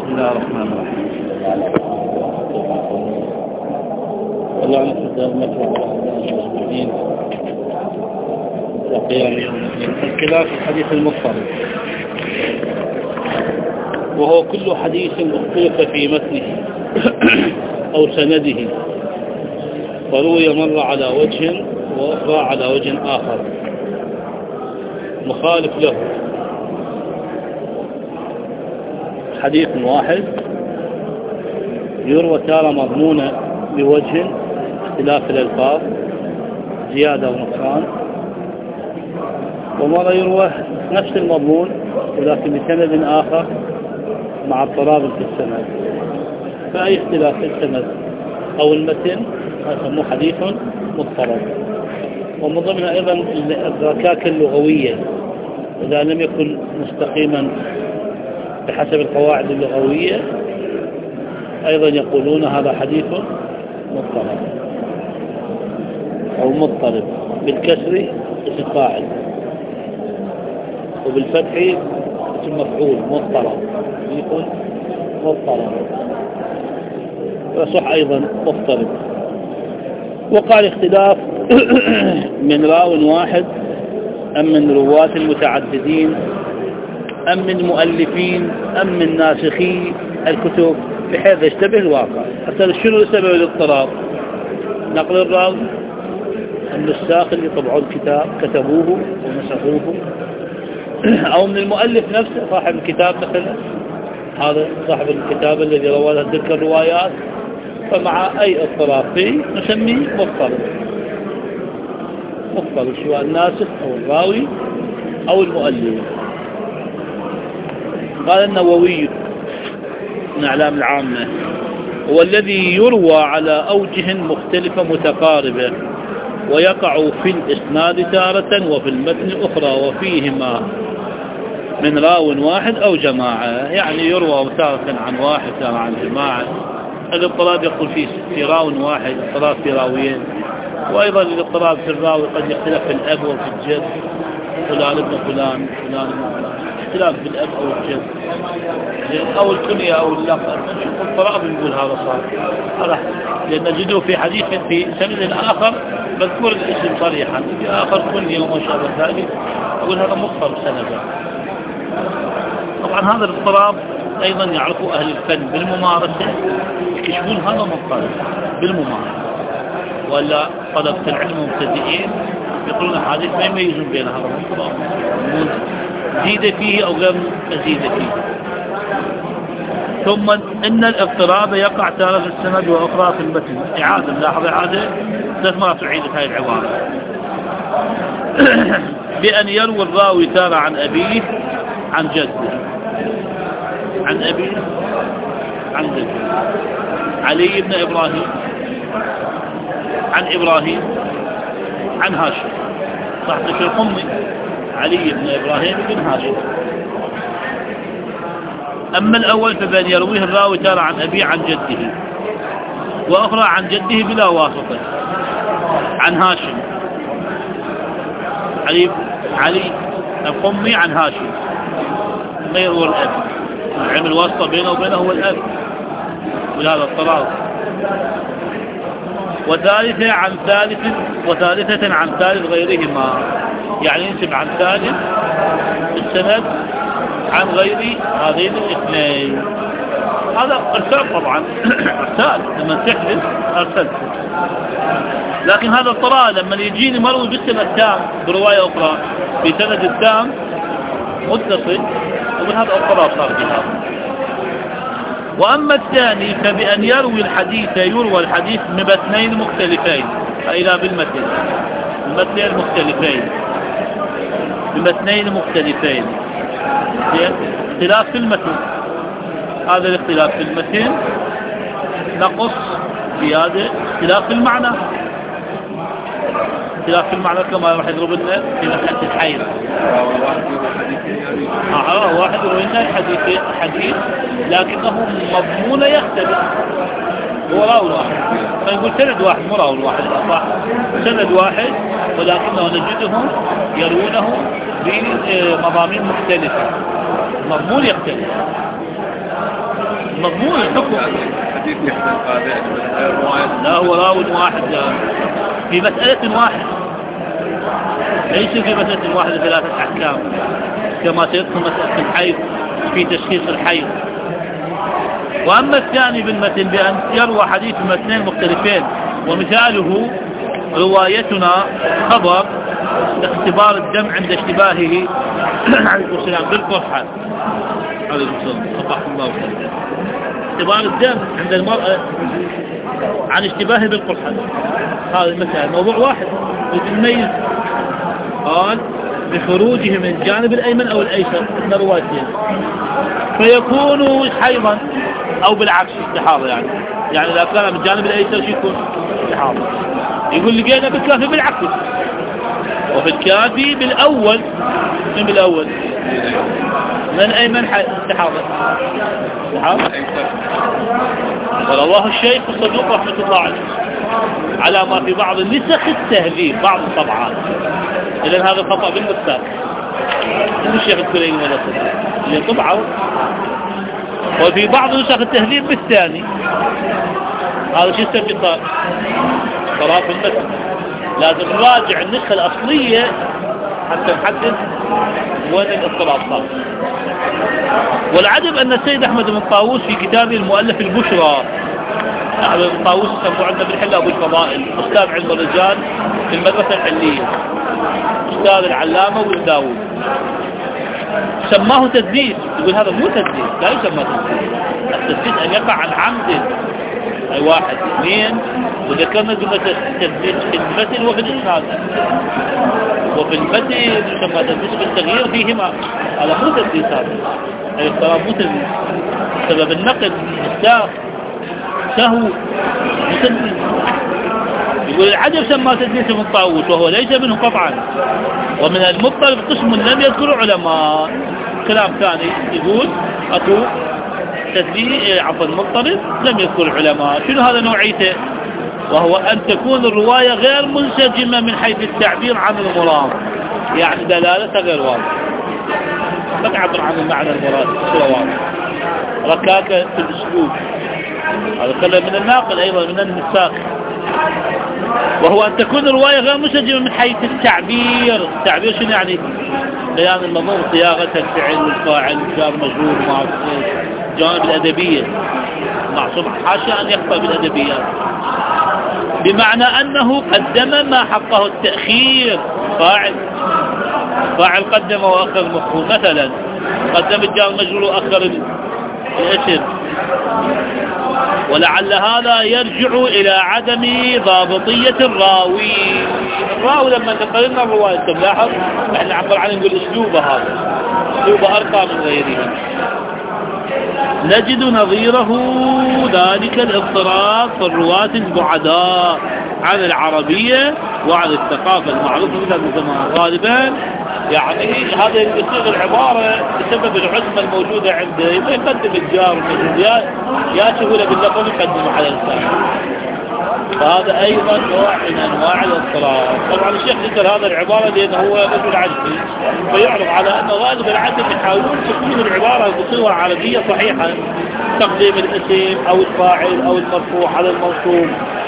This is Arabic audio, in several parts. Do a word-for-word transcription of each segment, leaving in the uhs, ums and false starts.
الله الرحمن الرحيم. الله نحمد المكرم والمسلمين وقيام يوم الدين. الخلاف الحديث المضطرب، وهو كل حديث اختلف في متنه أو سنده، فروي مرة على وجه وأخرى على وجه آخر مخالف له. حديث واحد يروى تارة مضمونة بوجه اختلاف الألفاظ زيادة ونقصان، ومرة يروى نفس المضمون ولكن بسند آخر مع اضطراب في السند. فأي اختلاف في السند أو المتن يسموه حديث مضطرب. ومن ضمنها أيضا الركاكة اللغوية، إذا لم يكن مستقيما بحسب القواعد اللغوية أيضا يقولون هذا حديث مضطرب أو مضطرب، بالكسر اسم فاعل وبالفتح اسم مفعول مضطرب، يكون مضطرب وصح أيضا مضطرب. وقال اختلاف من راو واحد أم من رواة متعددين أم من مؤلفين أم من ناسخي الكتب، بحيث يشتبه الواقع. حتى شنو سبب الاضطراب؟ نقل الراوي، النساخ اللي طبعوا الكتاب كتبوه ونسخوه، أو من المؤلف نفسه صاحب الكتاب مثلا، هذا صاحب الكتاب الذي روى له تلك الروايات، فمع أي اضطراب فيه نسميه مضطرب. مضطرب سواء الناسخ أو الراوي أو المؤلف. قال النووي من أعلام العامة: هو الذي يروى على أوجه مختلفة متقاربة، ويقع في الإسناد تارة وفي المتن أخرى، وفيهما من راو واحد أو جماعة. يعني يروى تارة عن واحد تارة عن جماعة. الاضطراب يقول في في راو واحد، اضطراب في راويين. وأيضا الاضطراب في الراوي قد يختلف في الأب وفي الجد، فلان ابن فلان فلان ابن فلان، اختلاف في الأب أو الجد أو الكنية أو اللقب. اضطراب نقول هذا صار هذا، لأن نجده في حديث في سند آخر مذكور الاسم صريحا، في آخر كنية وما شابه ذلك، أقول هذا مضطرب سندا. طبعا هذا الاضطراب أيضا يعرفه أهل الفن بالممارسة، يكشفون هذا مضطرب بالممارسة. ولا طلبة العلم مبتدئين يقولون حديث ما يميزون بين هذا الاضطراب، زيد فيه أو غير مزيد فيه. ثم إن الاضطراب يقع تارة في السند وأخرى في المتن. إعادة، لاحظ إعادة ثلاث مرات تعيد هذه العبارة. بأن يروي الراوي تارة عن أبيه عن جده، عن أبيه عن جده. علي بن إبراهيم عن إبراهيم عن هاشم، صح ذكر القمي، علي بن إبراهيم بن هاشم. أما الأول فبأن يرويه الراوي تارة عن أبيه عن جده، وأخرى عن جده بلا واسطة، عن هاشم. علي علي القمي عن هاشم، ما يروي الأب، عمل واسطة بينه وبينه هو الأب، ولهذا اضطراب. وثالثة عن ثالث وثالثة عن ثالث غيرهما، يعني ينسب عن ثالث السند عن غير هذين الاثنين. هذا ارسال طبعا، ارسال لما تحدث ارسلت. لكن هذا اضطراب لما يجيني مروي بالسند التام برواية أخرى بسند التام متصل، ومن هذا اضطراب صار في هذا. وأما الثاني فبأن يروي الحديث يروى الحديث من متنين مختلفين، فإلى بالمتن المتنين مختلفين بمتنين مختلفين، اختلاف في المتن. هذا الاختلاف في المتن نقص زيادة، اختلاف في المعنى، اختلاف في المعنى كما راح يضرب لنا في مسألة الحيض. اه واحد يروي لنا الحديث حديث لكنه مضمون يختلف، هو راوي واحد، فنقول سند واحد مو راوي واحد، صح، سند واحد ولكنه نجدهم يروونه بمضامين مختلفة، مضمون يختلف. مضمون الحكم. حديث يحتاج هذا رواية. لا هو راو واحد في مسألة واحدة، ليس في مسألة واحدة ثلاثة أحكام كما سيذكر مسألة الحيض في تشخيص الحيض. وأما الثاني بالمتن بأن يروى حديث متنين مختلفين، ومثاله روايتنا خبر اختبار الدم عند اشتباهه عليكم السلام بالقرحة، عليكم السلام صباحكم الله وسلم، اختبار الدم عند المرأة عن اشتباهه بالقرحة. هذا المسألة موضوع واحد يتميز، قال بخروجه من الجانب الأيمن أو الأيسر من روايتين، فيكون حيضا أو بالعكس استحاضة. يعني يعني إذا كان من الجانب الأيسر شو يكون استحاضة. يقول لقينا بالكافي بالعكس، وفي الكافي بالأول من بالأول من الأيمن استحاضة استحاضة. رواه الشيخ الصدوق رحمة الله عليه على ما في بعض النسخ التهذيب بعض الطبعات. إذن هذا خطأ بالنسخ مو الشيخ الكليني ولا صدق اللي طبعه. وفي بعض نسخ التهذيب بالثاني. هذا شيء استفسار طرف المتن، لازم نراجع النسخة الأصلية حتى نحدد وين الاضطراب صار. والعجب أن السيد أحمد بن طاووس في كتابه المؤلف البشرى، أحمد بن طاووس سموه عندنا بالحلة أبو الفضائل، أستاذ علم الرجال في المدرسة الحلية، أستاذ العلامة وابن داود، سماه تدليس. يقول هذا مو تدليس، لا يسمى تدليس. التدليس أن يقع عن عمد، أي واحد اثنين، وذكرنا جملة التدليس في المتن وفي الإسناد، وفي المتن يسمى تدليس بالتغيير فيهما. هذا مو تدليس، هذا أي اضطراب مو تدليس، سبب النقل الساق سهو متدليس. يقول العجب سمى تدليس من طاووس وهو ليس منه قطعا. ومن المضطرب قسم لم يذكر علماء. كلام ثاني يقول أكو تدليس عفوا مضطرب لم يذكر علماء. شنو هذا نوعيته؟ وهو أن تكون الرواية غير منسجمة من حيث التعبير عن المراد، يعني دلالتها غير واضحة، لا تعبر عن المعنى المراد بصورة واضحة، ركاكة في الأسلوب. هذا كلام من الناقل أيضا من النساخ. وهو أن تكون الرواية غير منسجمة من حيث التعبير. التعبير شنو يعني؟ بيان المضمون، صياغة الفعل والفاعل جار مجرور مع الجوانب الأدبية، معصوم حاشا أن يخطأ بالأدبيات، بمعنى أنه قدم ما حقه التأخير. فاعل فاعل قدم وأخر مفعول، مثلا قدم الجار مجرور وأخر الاسم. ولعل هذا يرجع إلى عدم ضابطية الراوي. الراوي لما نقلنا الرواية تلاحظ احنا عبر عنه نقول اسلوبه، هذا اسلوبه أرقى من غيره. نجد نظيره ذلك الاضطراب في الرواة البعداء عن العربية وعن الثقافة المعروفة مثل الزمان غالبا. يعني هذا يصيغ العبارة بسبب العزمة الموجودة عنده، يقدم الجار والمجرور يا سهولة باللفظ يقدمه على الإنسان. فهذا أيضا نوع من أنواع الاضطراب. طبعا الشيخ ذكر هذا العبارة لأنه هو رجل عجمي، فيعرض على أن غالب العجم يحاولون تكون العبارة بصيغة عربية صحيحة، تقديم الاسم أو الفاعل أو المرفوع على المنصوب،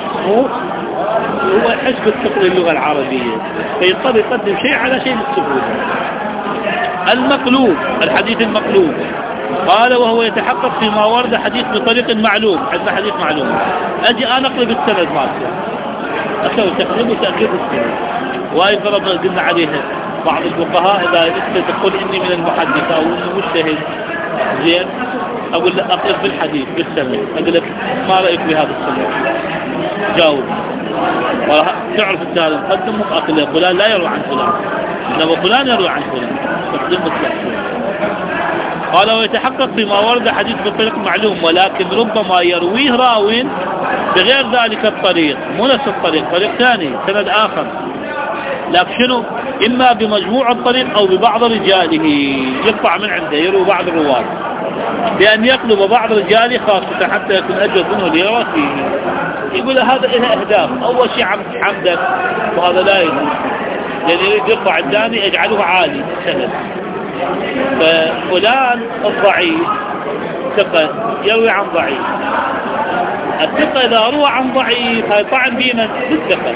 هو يحس بالثقل اللغة العربية، فيضطر يقدم شيء على شيء للسهولة. المقلوب، الحديث المقلوب، قال وهو يتحقق فيما ورد حديث بطريق معلوم. عندنا حديث معلوم، أجي أنا أقلب السند مالته، أسوي تقليب وتأكيد السند. وهي فرض قلنا عليها بعض الفقهاء إذا أنت تقول إني من المحدث أو إني مجتهد زين، أقول لك أقلب بالحديث بالسند، أقول لك ما رأيك بهذا السند؟ جاوب. تعرف أنت هذا المقدم مقلب، فلان لا يروي عن فلان، إنما فلان يروي عن فلان، تقديم مثل. قال ويتحقق فيما ورد حديث بطريق معلوم، ولكن ربما يرويه راو بغير ذلك الطريق، مو نفس الطريق، طريق ثاني سند آخر، لكن شنو؟ إما بمجموع الطريق أو ببعض رجاله، يقطع من عنده يروي بعض الرواة بأن يقلب بعض رجاله خاصة حتى يكون أجود منه ليرى فيه. يقول هذا إلى أهداف. أول شيء حمدا، وهذا لا يجوز، لأن يريد يرفع الثاني يجعله عالي سند. ففلان الضعيف الثقة يروي عن ضعيف. الثقة إذا روى عن ضعيف هاي طعن به من الثقة،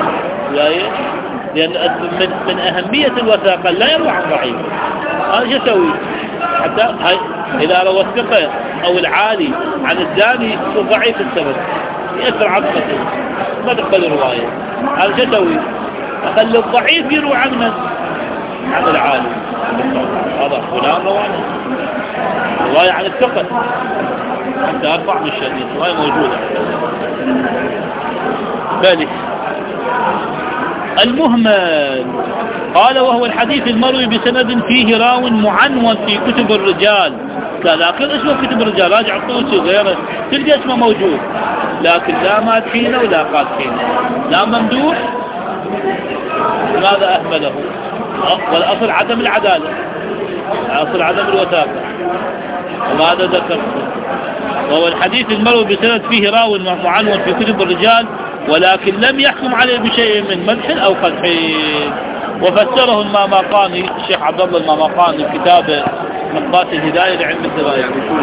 لأن من, من أهمية الوثاقة لا يروى عن ضعيف. هذا شو يسوي؟ حتى هاي إذا روى الثقة أو العالي عن الزاني ضعيف السبب يأثر عظمته ما تقبل الرواية. هذا شو يسوي؟ أخلي الضعيف يروى عن من؟ عن العالي. هذا فلان روى عنه رواية عن الثقة حتى أرفع من الشديد، رواية موجودة. ذلك المهمل قال وهو الحديث المروي بسند فيه راو معنون في كتب الرجال. لكن اسمه كتب الرجال راجع الطوسي غيره تلقى اسمه موجود، لكن لا مادحين ولا قادحين لا ممدوح. لماذا أهمله؟ والأصل عدم العدالة، الأصل عدم الوثاقة، وهذا ذكر. وهو الحديث المروي بسند فيه راو معنون في كتب الرجال ولكن لم يحكم عليه بشيء من مدح أو قدح. وفسره المامقاني الشيخ عبد الله المامقاني في كتابه مقبات الهداية لعلم الدراية.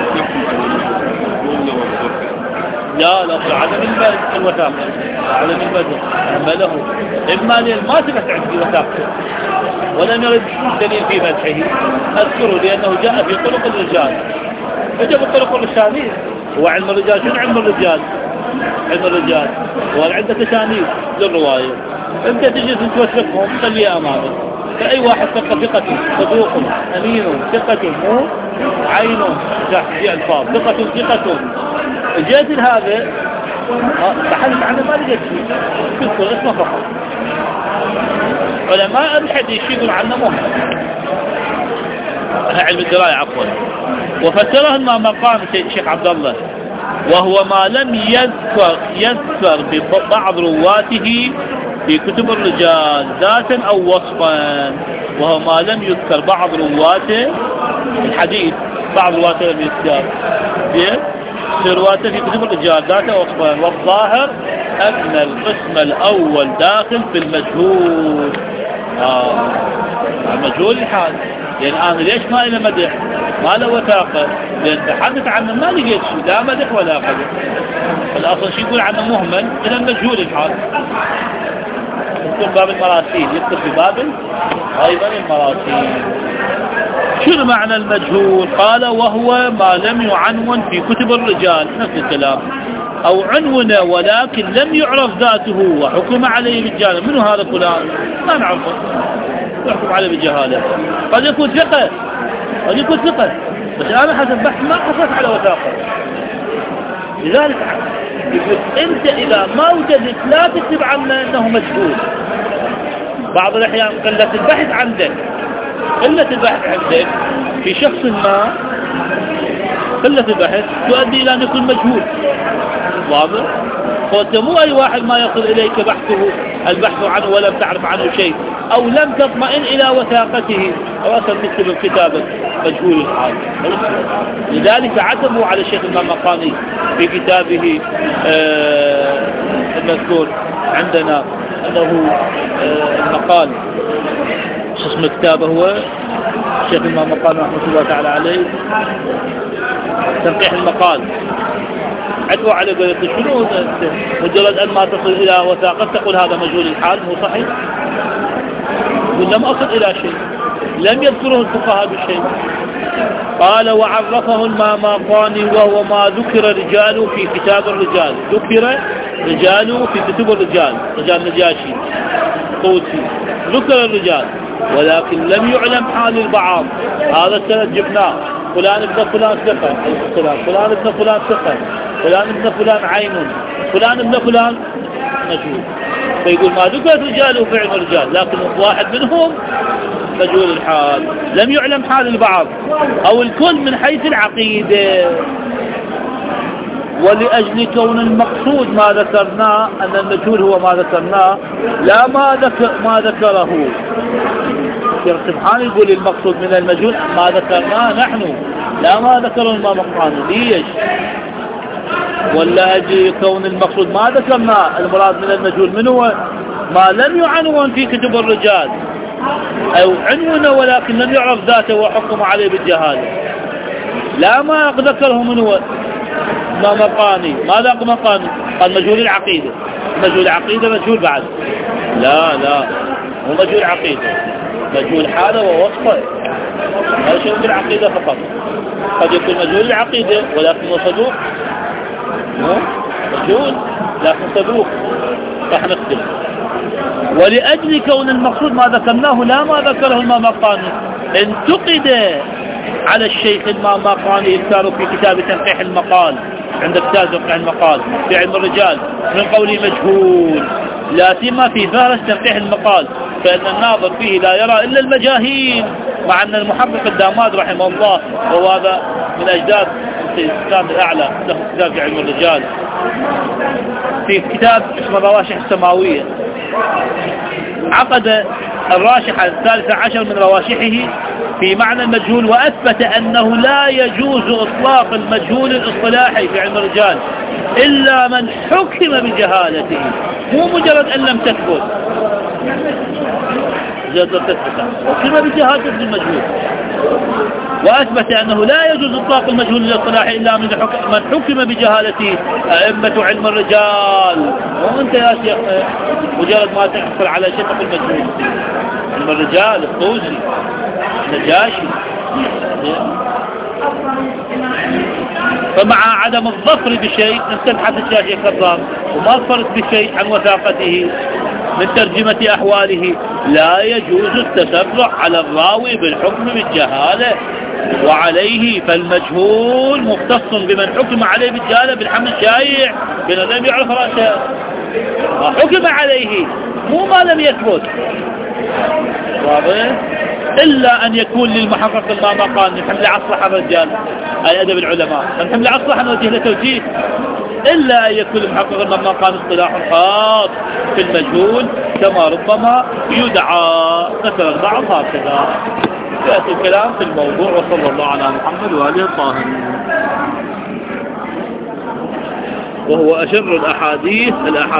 لا لا عدم الوثاقة، عدم البدء أهمله، إما لأن ما ثبت عندي وثاقته ولم يرد دليل في مدحه أذكره لأنه جاء في طرق الرجال. فجأة بالطرق الرجالية هو علم الرجال. شنو علم الرجال؟ علم الرجال هو عندك تسانيد للرواية، انت تجلس توثقهم خليها امامك. فاي واحد ثقة ثقته صدوق امين ثقة مو عين في الفاظ ثقة ثقة جيت لهذا بحثت عنه ما لقيت شيء كنت اسمه فقط. علماء الحديث يقول عنه مهم علم الدراية عفوا. وفسره المامقاني الشيخ عبد الله وهو ما لم يذكر يذكر ببعض رواته في كتب الرجال ذاتا أو وصفا. وهو ما لم يذكر بعض رواته الحديث بعض رواته لم يذكر في رواته في كتب الرجال ذاتا أو وصفا. والظاهر أن القسم الأول داخل في المجهول. آه. المجهول الحال يعني أنا ليش ما إلى مدح ما له وثاقة؟ لأن تحدث عنه ما لقيت شيء لا مدح ولا قدح. الأصل شيء يقول عنه مهمل إلى المجهول الحال. يكتب باب المراسيل يكتب في باب أيضا المراسيل. شنو معنى المجهول؟ قال وهو ما لم يعنون في كتب الرجال نفس الكلام أو عنون ولكن لم يعرف ذاته وحكم عليه بالجهالة. منه هذا فلان ما نعرفه يحكم عليه بالجهالة. قد يكون ثقة قد يكون ثقة بس أنا حسب بحث ما حصلت على وثاقة. لذلك يقول أنت إذا ما وجدت لا تكتب عنه أنه مجهول. بعض الأحيان قلة البحث عندك قلة البحث عندك في شخص ما قلة البحث تؤدي إلى أن يكون مجهول. واضح؟ فأنت مو أي واحد ما يصل إليك بحثه البحث عنه ولم تعرف عنه شيء أو لم تطمئن إلى وثاقته أو أصلا تكتب الكتابة مجهول الحال. لذلك عتبوا على الشيخ المامقاني في كتابه آه المذكور عندنا أنه آه المقال اسم كتابه هو الشيخ المامقاني رحمة الله تعالى عليه تنقيح المقال. عتبوا على قولة شنو مجرد أن ما تصل إلى وثاقة تقول هذا مجهول الحال مو صحيح. ولم أصل إلى شيء لم يذكره الفقهاء بشيء. قال وعرفه المامقاني وهو ما ذكر رجاله في كتاب الرجال. ذكر رجاله في كتب الرجال رجال نجاشي طوسي ذكر الرجال ولكن لم يعلم حال البعض. هذا السند جبناه فلان ابن فلان ثقة فلان ابن فلان ثقة فلان ابن فلان عين فلان ابن فلان مجهول. فيقول ما ذكر رجاله في علم الرجال لكن واحد منهم مجهول الحال لم يعلم حال البعض أو الكل من حيث العقيدة. ولأجل كون المقصود ما ذكرناه أن المجهول هو ما ذكرناه لا ما ذكر ما ذكره. سبحانه يقول المقصود من المجهول ما ذكرناه نحن لا ما ذكره المامقاني. ليش؟ ولا أجل كون المقصود ما ذكرناه المراد من المجهول من هو ما لم يعنون في كتب الرجال أو عنون ولكن لم يعرف ذاته وحكم عليه بالجهالة. لا ما ذكره من هو ما مقاني. ماذا مقاني؟ قال مجهول العقيدة. مجهول العقيدة مجهول بعد؟ لا لا هو مجهول عقيدة، مجهول حاله ووصفه، هذا شيء في العقيدة فقط. قد يكون مجهول العقيدة ولكنه صدوق، مجهول لكن صدوق، راح نختلف. ولأجل كون المقصود ما ذكرناه لا ما ذكره المامقاني، انتقد على الشيخ المامقاني إذكاره في كتاب تنقيح المقال، عند كتاب تنقيح المقال في علم الرجال من قوله مجهول، لا سيما في فهرس تنقيح المقال، فإن الناظر فيه لا يرى إلا المجاهيل، مع أن المحقق الداماد رحمه الله وهو هذا من أجداد الإسلام الأعلى له كتاب في علم الرجال في كتاب اسمه الرواشح السماوية، عقد الراشحة الثالثة عشر من رواشحه في معنى المجهول، وأثبت أنه لا يجوز إطلاق المجهول الاصطلاحي في علم الرجال إلا من حكم بجهالته، مو مجرد أن لم تثبت حكم بجهالته المجهول. وأثبت أنه لا يجوز إطلاق المجهول الاصطلاحي إلا من حكم بجهالته أئمة علم الرجال. وأنت يا شيخ مجرد ما تحصل على شيء تقول مجهول. علم الرجال الطوسي النجاشي. فمع عدم الظفر بشيء استبحث الشاشي الكرام وما ظفرت بشيء عن وثاقته من ترجمة أحواله، لا يجوز التسرع على الراوي بالحكم بالجهالة، وعليه فالمجهول مختص بمن حكم عليه بالجهالة بالحمل الشائع بأنه لم يعرف رأسه، حكم عليه مو ما لم يثبت، واضح؟ إلا أن يكون للمحقق المامقان من حمل أصلح الرجال أي أدب العلماء، من حمل أصلح نوجه لتوجيه، إلا أن يكون المحقق المامقان اصطلاح خاص في المجهول كما ربما يدعى. ذكر البعض هكذا. يأتي الكلام في الموضوع. وصلى الله على محمد وآله الطاهرين. وهو أشر الأحاديث الأحاديث